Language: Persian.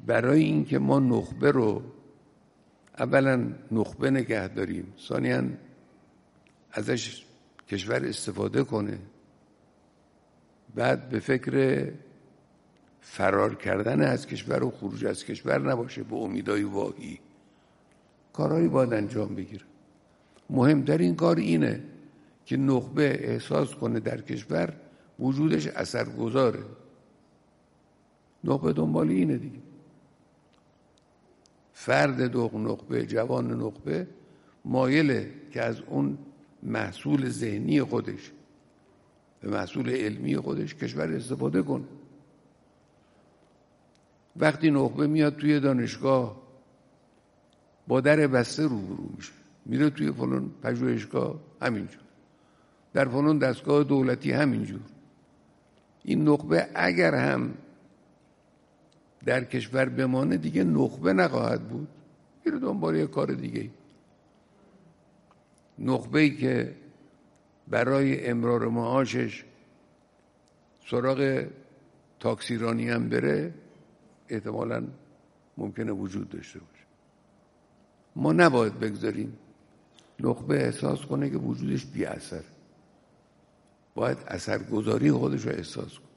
برای اینکه ما نخبه رو اولا نخبه نگه داریم، ثانیاً ازش کشور استفاده کنه، بعد به فکر فرار کردن از کشور و خروج از کشور نباشه به امیدهای واهی، کارهایی باید انجام بگیره. مهمترین کار اینه که نخبه احساس کنه در کشور وجودش اثرگذاره. نخبه دنبال اینه دیگه. فرد نخبه، جوان نخبه مایله که از اون محصول ذهنی خودش به محصول علمی خودش کشور استفاده کنه. وقتی نخبه میاد توی دانشگاه با در بسته روبرو میشه، میره توی فلان پژوهشگاه همینجور، در فلان دستگاه دولتی همینجور. این نخبه اگر هم در کشور بمانه دیگه نخبه نخواهد بود، میره دنبال یه کار دیگه. نخبه‌ای که برای امرار معاشش سراغ تاکسیرانی هم بره احتمالاً ممکنه وجود داشته باشه. ما نباید بگذاریم نخبه احساس کنه که وجودش بی اثر، باید اثرگذاری خودش رو احساس کنه.